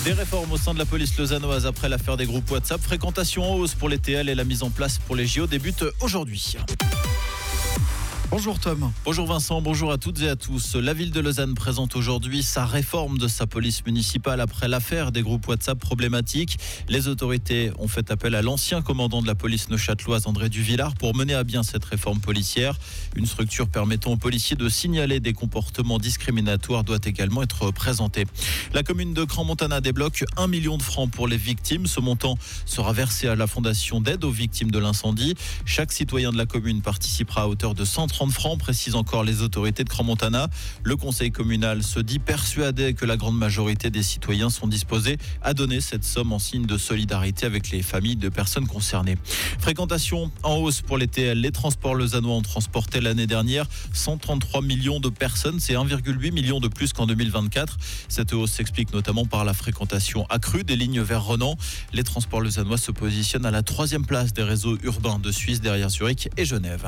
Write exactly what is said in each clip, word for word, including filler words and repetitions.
Des réformes au sein de la police lausannoise après l'affaire des groupes WhatsApp. Fréquentation en hausse pour les T L et la mise en place pour les J O débute aujourd'hui. Bonjour Tom. Bonjour Vincent, bonjour à toutes et à tous. La ville de Lausanne présente aujourd'hui sa réforme de sa police municipale après l'affaire des groupes WhatsApp problématiques. Les autorités ont fait appel à l'ancien commandant de la police neuchâteloise, André Duvillard, pour mener à bien cette réforme policière. Une structure permettant aux policiers de signaler des comportements discriminatoires doit également être présentée. La commune de Crans-Montana débloque un million de francs pour les victimes. Ce montant sera versé à la fondation d'aide aux victimes de l'incendie. Chaque citoyen de la commune participera à hauteur de cent trente francs, précisent encore les autorités de Crans-Montana. Le conseil communal se dit persuadé que la grande majorité des citoyens sont disposés à donner cette somme en signe de solidarité avec les familles de personnes concernées. Fréquentation en hausse pour les T L. Les transports lausannois ont transporté l'année dernière cent trente-trois millions de personnes. C'est un virgule huit million de plus qu'en deux mille vingt-quatre. Cette hausse s'explique notamment par la fréquentation accrue des lignes vers Renan. Les transports lausannois se positionnent à la troisième place des réseaux urbains de Suisse derrière Zurich et Genève.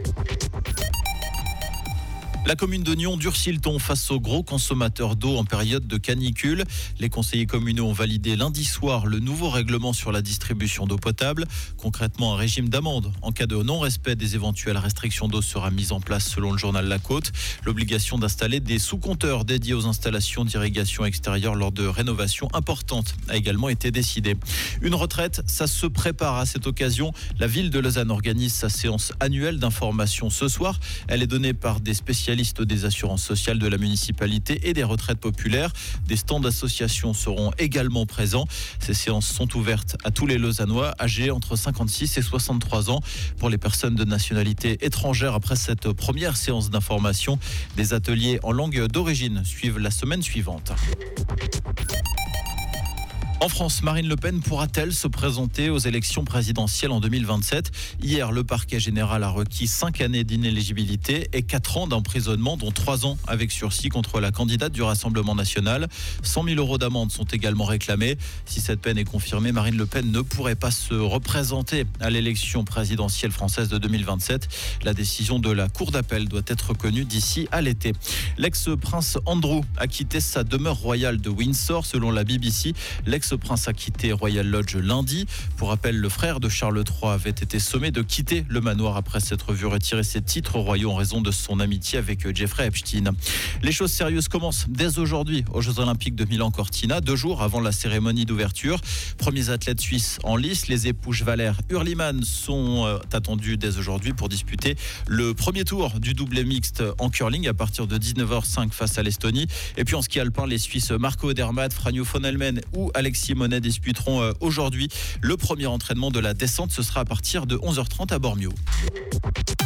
La commune de Nyon durcit le ton face aux gros consommateurs d'eau en période de canicule. Les conseillers communaux ont validé lundi soir le nouveau règlement sur la distribution d'eau potable. Concrètement, un régime d'amende en cas de non-respect des éventuelles restrictions d'eau sera mis en place selon le journal La Côte. L'obligation d'installer des sous-compteurs dédiés aux installations d'irrigation extérieure lors de rénovations importantes a également été décidée. Une retraite, ça se prépare à cette occasion. La ville de Lausanne organise sa séance annuelle d'information ce soir. Elle est donnée par des spécialistes des assurances sociales de la municipalité et des retraites populaires. Des stands d'associations seront également présents. Ces séances sont ouvertes à tous les Lausannois âgés entre cinquante-six et soixante-trois ans. Pour les personnes de nationalité étrangère, après cette première séance d'information, des ateliers en langue d'origine suivent la semaine suivante. En France, Marine Le Pen pourra-t-elle se présenter aux élections présidentielles en deux mille vingt-sept ? Hier, le parquet général a requis cinq années d'inéligibilité et quatre ans d'emprisonnement, dont trois ans avec sursis contre la candidate du Rassemblement national. cent mille euros d'amende sont également réclamés. Si cette peine est confirmée, Marine Le Pen ne pourrait pas se représenter à l'élection présidentielle française de deux mille vingt-sept. La décision de la Cour d'appel doit être connue d'ici à l'été. L'ex-prince Andrew a quitté sa demeure royale de Windsor. Selon la B B C, l'ex Ce prince a quitté Royal Lodge lundi. Pour rappel, le frère de Charles trois avait été sommé de quitter le manoir après s'être vu retirer ses titres royaux en raison de son amitié avec Jeffrey Epstein. Les choses sérieuses commencent dès aujourd'hui aux Jeux Olympiques de Milan-Cortina, deux jours avant la cérémonie d'ouverture. Premiers athlètes suisses en lice, les époux Valère Hurlimann sont attendus dès aujourd'hui pour disputer le premier tour du doublé mixte en curling à partir de dix-neuf heures cinq face à l'Estonie. Et puis en ski alpin, les Suisses Marco Odermatt, Franjo von Helmen ou Alexis Monet disputeront aujourd'hui le premier entraînement de la descente. Ce sera à partir de onze heures trente à Bormio.